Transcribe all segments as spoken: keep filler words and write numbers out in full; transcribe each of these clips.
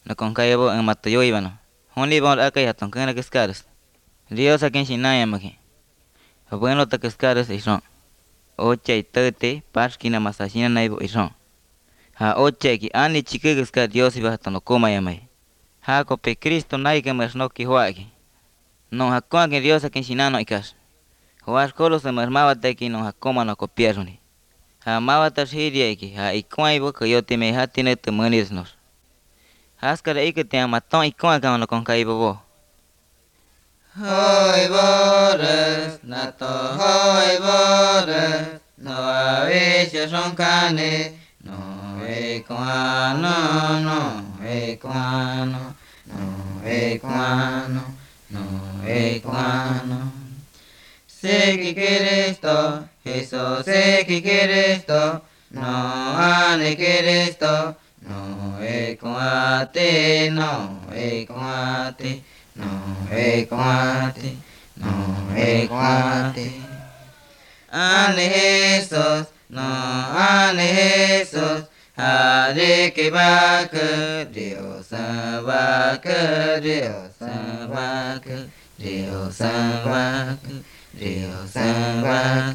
no con cayebo en matayo ibano. Honli bon acá ya ton kana cascares. Rio sa ken shinaya maki. Bueno ta cascares ison. Ocha y tete parskina masashina naibo ison. Ha ocha ki ani chike cascar Dios iba no coma yamai. Ha cope Cristo naike mas no ki huaki. No ha con que Dios a ken shinano ikas. Huas kolos de mas mava teki no ha coma no copiasuni. Ha mava tas hiria iki ha ikuaibo que yo te me ha tiene te manisnos. Haskara ike te amaton ikuai kama no con caibo bo. Hoy bores, nato hoy bores, no avisio son cane, no equano, no equano, no equano, no equano. Sé que quieres to, Jesús sé que quieres to, no ane quieres to, no equate, no equate. No equate, no equate. Ane Jesús, no ane Jesús. Hare que vaca, Dios vaca, Dios vaca, Dios vaca, Dios vaca.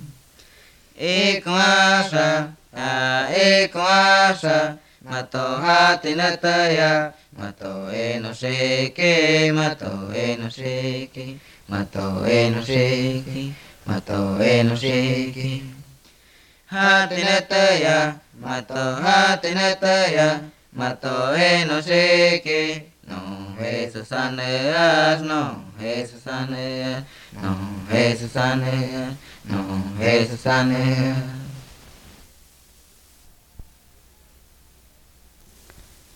Equasha, a equasha, mato hati nataya. Mato e no sé qué, mato e no sé qué, mato e no sé qué, mato e no sé qué. Hatinataya, mato hatinataya, mato e no sé qué. No, Jesús saneas, no, Jesús saneas, no, Jesús saneas, no, Jesús saneas.